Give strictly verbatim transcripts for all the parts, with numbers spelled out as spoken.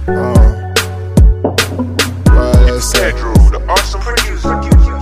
Uh, well, let's say Pedro, the awesome producer.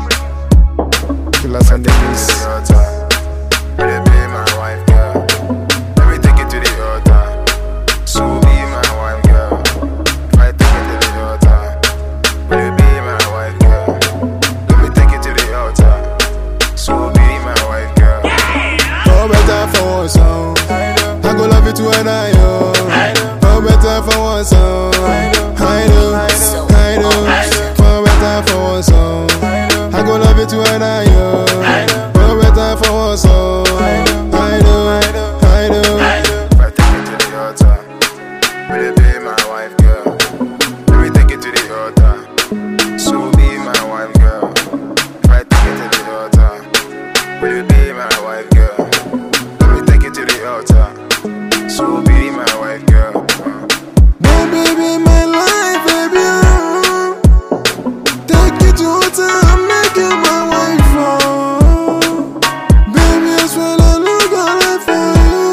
Killers on the beats. Will you be my wife, girl? Let me take it to the altar. So be my wife, girl. If I take it to the altar, will you be my wife, girl? Let me take it to the altar. So be my wife, girl. No better for one song. I go love you to an eye, yo. No better for one song. I do, I do. No better for one song. I go love you to an eye, yo. No better for one song. I do, I do. If I take it to the altar, will you be my wife, girl? Let me take it to the altar. So be my wife, girl. If I take it to the altar, will you be my wife, girl? Let me take it to the altar. So be my wife, girl. Baby, be my life, baby. Oh. Take it to altar and make you my wife. Oh. Baby, I swear I look alive for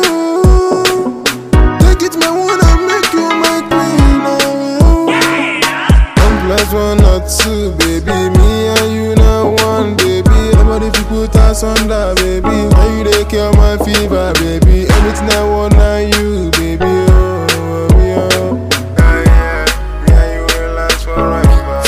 you. Take it my one and make you my queen. Oh. One plus one or two, baby. Me and you now one, baby. Everybody if you put us under, baby. Now you take care of my fever, baby. Everything I want now you, baby. Oh, oh. Yeah, yeah, me and you will last forever.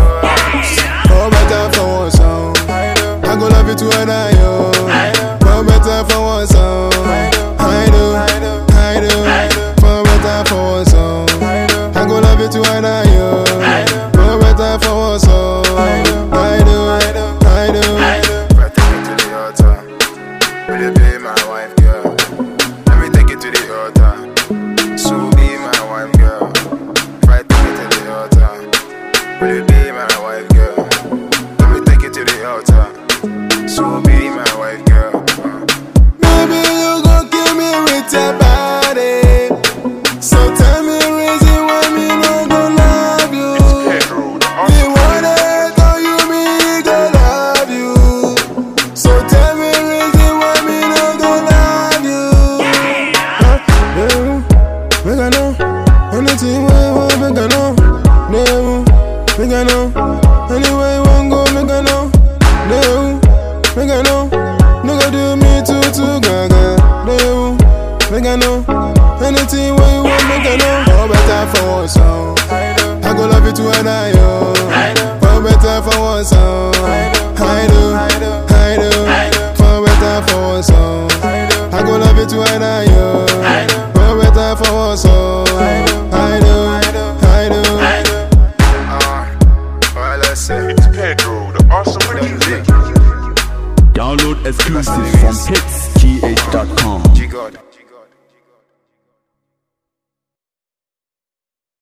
No better for one song. I go love you to an eye, yo. No better for one song. I do, I do. No better for one song. I go love you to an eye, yo. No better for one song. I do, I do. If I take it to the altar, will you be my wife, girl? Let me take it to the altar. So be my wife, girl. If I take it to the altar, will you be my wife, girl? Let me take it to the altar. So be my wife, girl. Baby, you gon' kill me with your body. So tell me the reason why me no gon' love you. Pedro, the Me awesome wanna tell you me gon' love you. So tell me the reason why me no gon' love you. Huh? Yeah, make I know. Anything where you want, make I know. No, make I know. Anywhere you want go, make I know. No, make I know. No go do me too too gaga. No, make I know. Anything where you want, make I know. No better for one song. I go love you to an eye, yo. No better for one song. I do, I do. No better for one song. I go love you to an eye, yo. No better for one song. I do, I do. Uh, well, let's say It's Pedro, the awesome producer. Download exclusive from hits t h dot com. G God.